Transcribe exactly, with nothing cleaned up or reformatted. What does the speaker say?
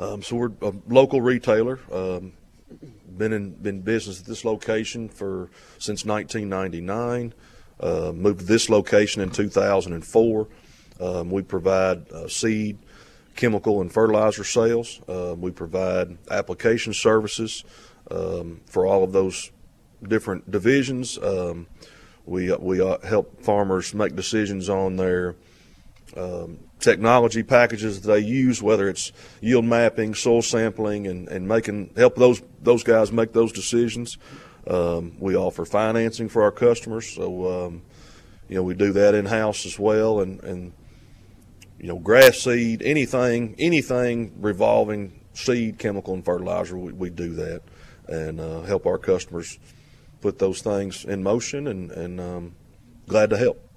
Um, so we're a local retailer. Um, been in been business at this location for since nineteen ninety-nine. Uh, moved to this location in two thousand four. Um, we provide uh, seed, chemical, and fertilizer sales. Uh, we provide application services um, for all of those different divisions. Um, we we uh, help farmers make decisions on their um, technology packages that they use, whether it's yield mapping, soil sampling, and, and making help those those guys make those decisions. Um, we offer financing for our customers, so um, you know we do that in house as well, and and you know grass seed, anything anything revolving seed, chemical, and fertilizer, we, we do that and uh, help our customers put those things in motion, and and um, glad to help.